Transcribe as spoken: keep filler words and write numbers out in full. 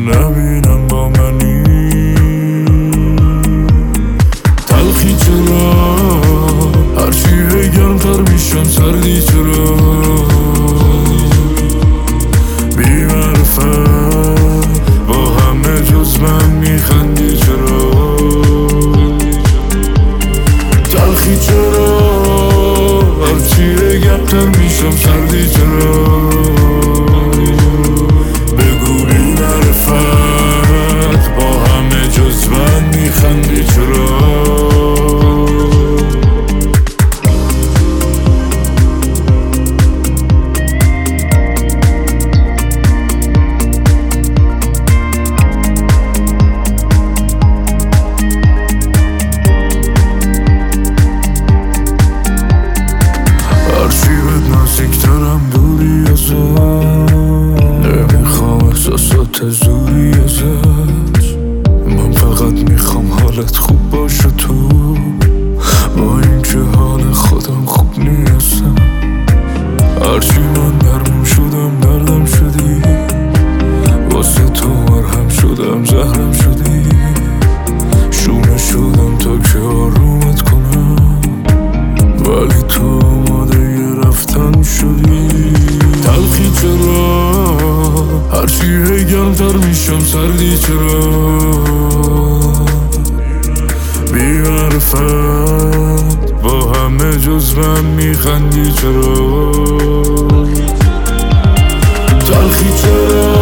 نبینم با منی. تلخی چرا هرچی بگم تر میشم، سردی چرا بی معرفت با همه جز من میخندی چرا. تلخی چرا هرچی بگم تر میشم، سردی چرا بگو بی معرفت با همه جز من میخندی چرا. زوری ازش من فقط میخوام حالت خوب باشه تو، با اینکه حال خودم خوب نیستم. هرچی من درمون شدم دردم شدی، واسه تو مرهم شدم زهرم شدی. شونه شدم تا که آرومت کنم، ولی تو آماده ی رفتن شدی. تلخی چرا هرچی بگم تر میشم، سردی چرا بی معرفت با همه جز من میخندی چرا. تلخی چرا